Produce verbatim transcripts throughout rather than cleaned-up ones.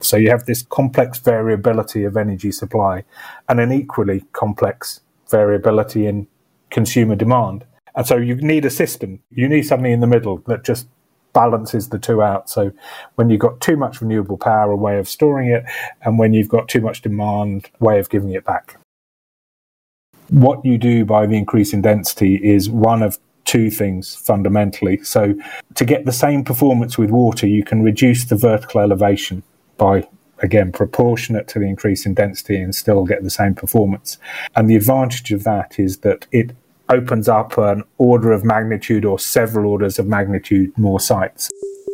So you have this complex variability of energy supply and an equally complex variability in consumer demand. And so you need a system. You need something in the middle that just balances the two out. So when you've got too much renewable power, a way of storing it, and when you've got too much demand, a way of giving it back. What you do by the increase in density is one of two things fundamentally. So to get the same performance with water, you can reduce the vertical elevation by, again, proportionate to the increase in density and still get the same performance. And the advantage of that is that it opens up an order of magnitude or several orders of magnitude more sites.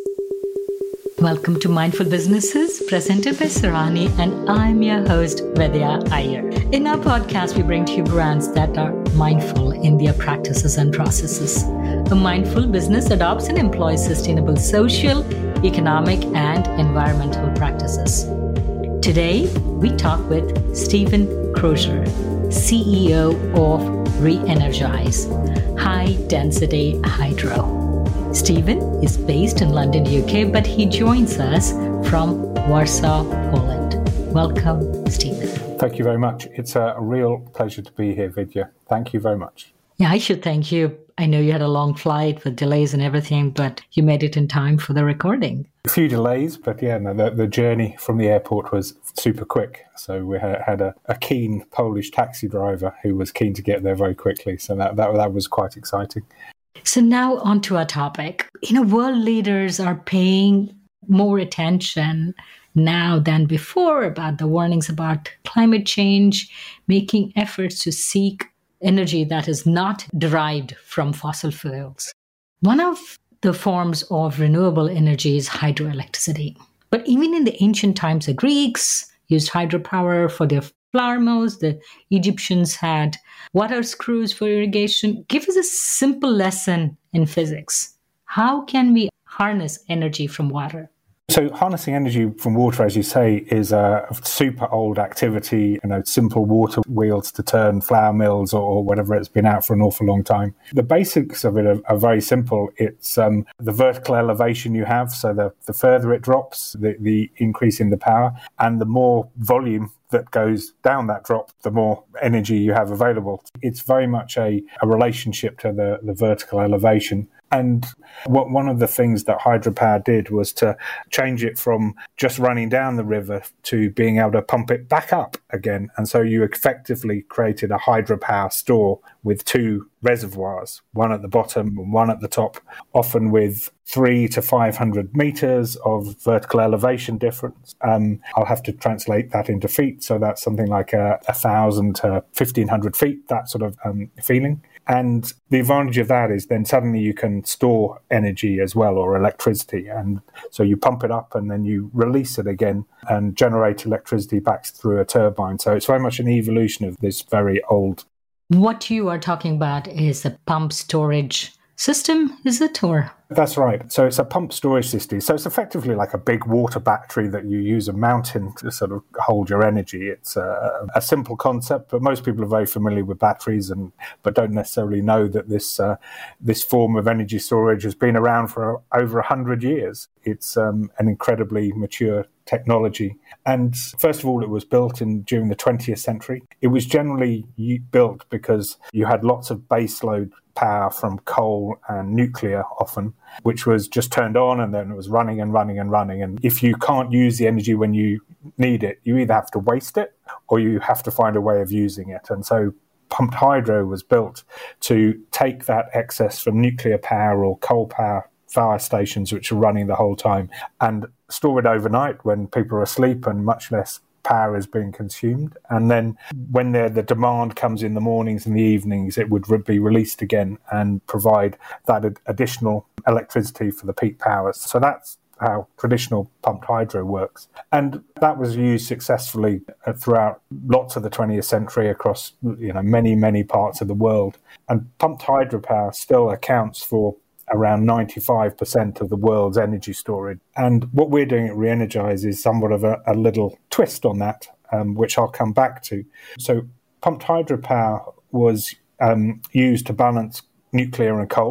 Welcome to Mindful Businesses, presented by Sarani, and I'm your host, Vidya Iyer. In our podcast, we bring to you brands that are mindful in their practices and processes. A mindful business adopts and employs sustainable social, economic, and environmental practices. Today, we talk with Stephen Crozier, C E O of Re-Energize, High Density Hydro. Stephen is based in London, U K, but he joins us from Warsaw, Poland. Welcome, Stephen. Thank you very much. It's a real pleasure to be here, Vidya. Thank you very much. Yeah, I should thank you. I know you had a long flight with delays and everything, but you made it in time for the recording. A few delays, but yeah, no, the, the journey from the airport was super quick. So we had, had a, a keen Polish taxi driver who was keen to get there very quickly. So that, that, that was quite exciting. So now on to our topic. You know, world leaders are paying more attention now than before about the warnings about climate change, making efforts to seek energy that is not derived from fossil fuels. One of the forms of renewable energy is hydroelectricity. But even in the ancient times, the Greeks used hydropower for their flour mills. The Egyptians had water screws for irrigation. Give us a simple lesson in physics. How can we harness energy from water? So harnessing energy from water, as you say, is a super old activity. You know, simple water wheels to turn flour mills or, or whatever. It's been out for an awful long time. The basics of it are, are very simple. It's um, the vertical elevation you have. So the, the further it drops, the, the increase in the power, and the more volume that goes down that drop, the more energy you have available. It's very much a, a relationship to the, the vertical elevation. And what one of the things that hydropower did was to change it from just running down the river to being able to pump it back up again. And so you effectively created a hydropower store with two reservoirs, one at the bottom and one at the top, often with three to five hundred meters of vertical elevation difference. Um, I'll have to translate that into feet. So that's something like a, a thousand to fifteen hundred feet, that sort of um, feeling. And the advantage of that is then suddenly you can store energy as well, or electricity. And so you pump it up and then you release it again and generate electricity back through a turbine. So it's very much an evolution of this very old. What you are talking about is a pump storage system, is it? Or That's right. So it's a pump storage system. So it's effectively like a big water battery that you use a mountain to sort of hold your energy. It's a, a simple concept, but most people are very familiar with batteries, and but don't necessarily know that this uh, this form of energy storage has been around for over a hundred years. It's um, an incredibly mature technology. And first of all, it was built in during the twentieth century. It was generally built because you had lots of baseload power from coal and nuclear often, which was just turned on and then it was running and running and running. And if you can't use the energy when you need it, you either have to waste it or you have to find a way of using it. And so pumped hydro was built to take that excess from nuclear power or coal power fire stations, which are running the whole time, and store it overnight when people are asleep and much less power is being consumed. And then when the, the demand comes in the mornings and the evenings, it would re- be released again and provide that ad- additional electricity for the peak powers. So that's how traditional pumped hydro works. And that was used successfully throughout lots of the twentieth century across, you know, many, many parts of the world. And pumped hydropower still accounts for around ninety-five percent of the world's energy storage. And what we're doing at Re-Energize is somewhat of a, a little twist on that, um, which I'll come back to. So pumped hydropower was um, used to balance nuclear and coal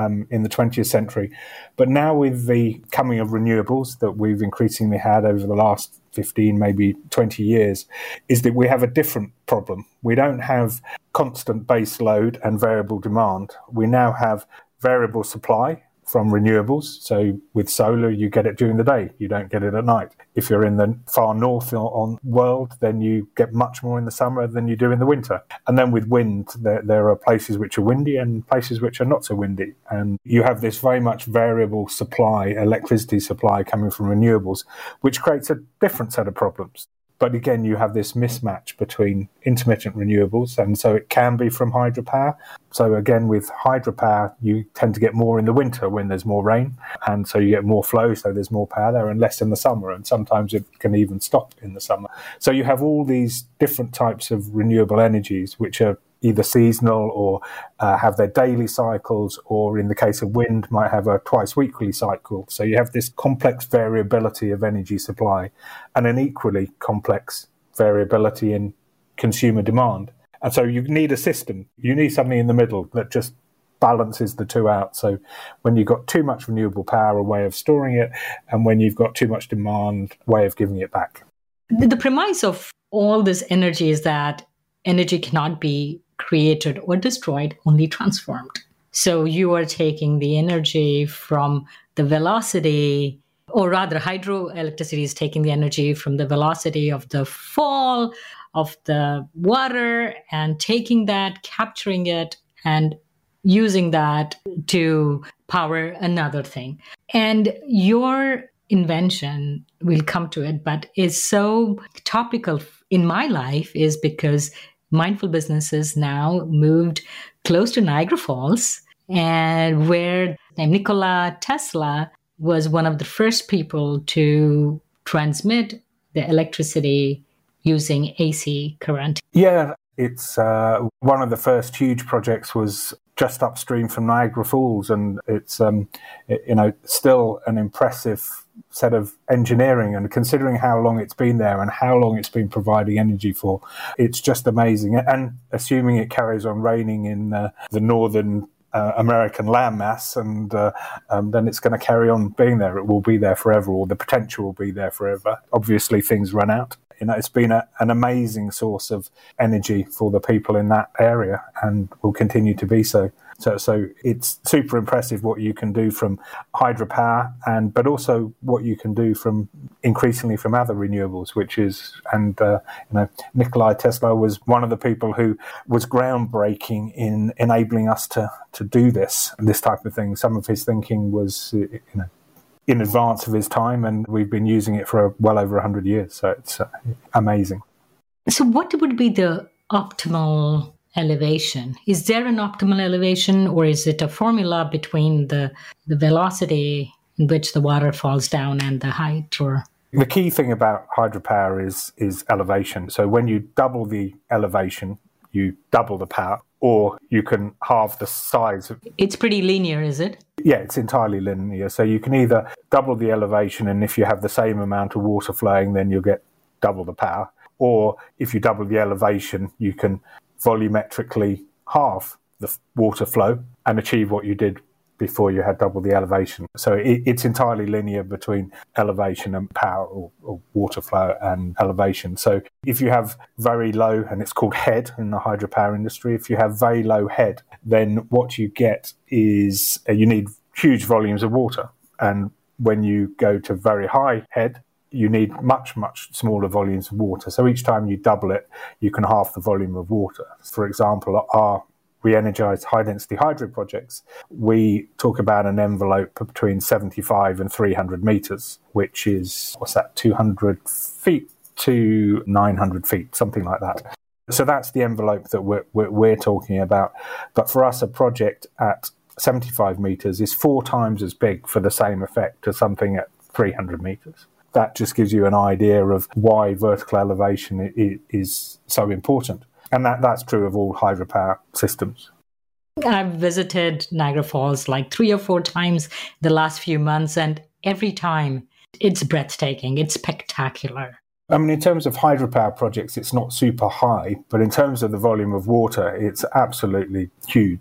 um, in the twentieth century. But now with the coming of renewables that we've increasingly had over the last fifteen, maybe twenty years, is that we have a different problem. We don't have constant base load and variable demand. We now have variable supply from renewables. So with solar, you get it during the day. You don't get it at night. If you're in the far north on world, then you get much more in the summer than you do in the winter. And then with wind, there, there are places which are windy and places which are not so windy. And you have this very much variable supply, electricity supply coming from renewables, which creates a different set of problems. But again, you have this mismatch between intermittent renewables, and so it can be from hydropower. So again, with hydropower, you tend to get more in the winter when there's more rain, and so you get more flow, so there's more power there, and less in the summer, and sometimes it can even stop in the summer. So you have all these different types of renewable energies, which are either seasonal or uh, have their daily cycles, or in the case of wind, might have a twice weekly cycle. So you have this complex variability of energy supply and an equally complex variability in consumer demand. And so you need a system. You need something in the middle that just balances the two out. So when you've got too much renewable power, a way of storing it, and when you've got too much demand, a way of giving it back. The premise of all this energy is that energy cannot be created or destroyed, only transformed. So you are taking the energy from the velocity, or rather hydroelectricity is taking the energy from the velocity of the fall of the water and taking that, capturing it, and using that to power another thing. And your invention, we'll come to it, but is so topical in my life is because Mindful Businesses now moved close to Niagara Falls, and where Nikola Tesla was one of the first people to transmit the electricity using A C current. Yeah, it's uh, one of the first huge projects was just upstream from Niagara Falls, and it's um, it, you know still an impressive set of engineering, and considering how long it's been there and how long it's been providing energy for, it's just amazing. And assuming it carries on raining in uh, the northern uh, American landmass, and uh, um, then it's going to carry on being there. It will be there forever, or the potential will be there forever. Obviously, things run out. You know, it's been a, an amazing source of energy for the people in that area, and will continue to be so. So, so it's super impressive what you can do from hydropower, and but also what you can do from increasingly from other renewables, which is, and uh, you know, Nikola Tesla was one of the people who was groundbreaking in enabling us to to do this this type of thing. Some of his thinking was, you know, in advance of his time, and we've been using it for well over one hundred years. So it's uh, amazing. So what would be the optimal elevation? Is there an optimal elevation, or is it a formula between the, the velocity in which the water falls down and the height? Or the key thing about hydropower is is elevation. So when you double the elevation, you double the power, or you can halve the size of... It's pretty linear, is it? Yeah, it's entirely linear. So you can either double the elevation, and if you have the same amount of water flowing, then you'll get double the power. Or if you double the elevation, you can volumetrically halve the water flow and achieve what you did before you had double the elevation. So it, it's entirely linear between elevation and power, or, or water flow and elevation. So if you have very low, and it's called head in the hydropower industry, if you have very low head, then what you get is uh, you need huge volumes of water. And when you go to very high head, you need much, much smaller volumes of water. So each time you double it, you can halve the volume of water. For example, our re-energized high-density hydro projects, we talk about an envelope between seventy-five and three hundred meters, which is, what's that, two hundred feet to nine hundred feet, something like that. So that's the envelope that we're, we're, we're talking about. But for us, a project at seventy-five meters is four times as big for the same effect as something at three hundred meters. That just gives you an idea of why vertical elevation is so important. And that, that's true of all hydropower systems. I've visited Niagara Falls like three or four times the last few months, and every time it's breathtaking. It's spectacular. I mean, in terms of hydropower projects, it's not super high, but in terms of the volume of water, it's absolutely huge.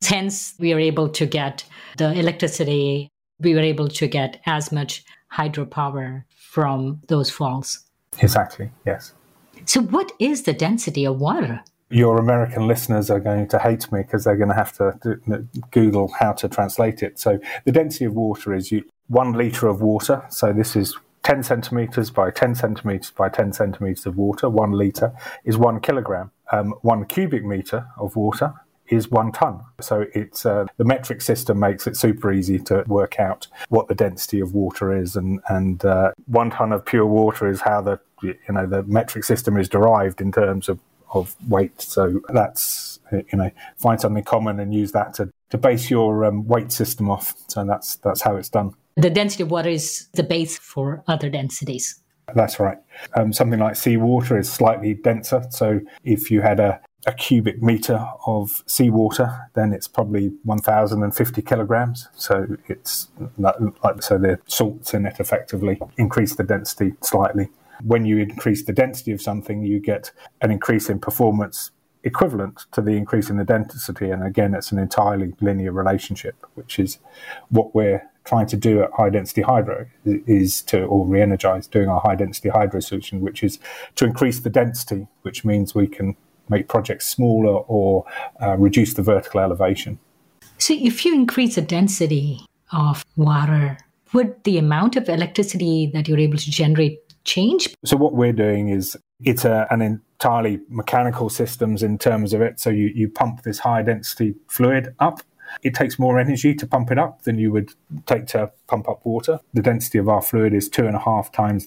Hence, we are able to get the electricity, we were able to get as much hydropower from those falls. Exactly, yes. So what is the density of water? Your American listeners are going to hate me because they're going to have to do, Google how to translate it. So the density of water is you, one litre of water. So this is ten centimetres by ten centimetres by ten centimetres of water. One litre is one kilogram. Um, one cubic metre of water is one tonne. So it's uh, the metric system makes it super easy to work out what the density of water is, and and uh, one tonne of pure water is how the you know the metric system is derived in terms of, of weight. So that's you know find something common and use that to, to base your um, weight system off. So that's that's how it's done. The density of water is the base for other densities. That's right. Um, something like seawater is slightly denser. So if you had a, a cubic metre of seawater, then it's probably one thousand fifty kilograms. So it's like, like so the salts in it effectively increase the density slightly. When you increase the density of something, you get an increase in performance equivalent to the increase in the density. And again, it's an entirely linear relationship, which is what we're trying to do at High Density Hydro, is to, or re-energize, doing our High Density Hydro solution, which is to increase the density, which means we can make projects smaller or uh, reduce the vertical elevation. So if you increase the density of water, would the amount of electricity that you're able to generate change? So what we're doing is it's a, an entirely mechanical systems in terms of it. So you, you pump this high density fluid up. It takes more energy to pump it up than you would take to pump up water. The density of our fluid is two and a half times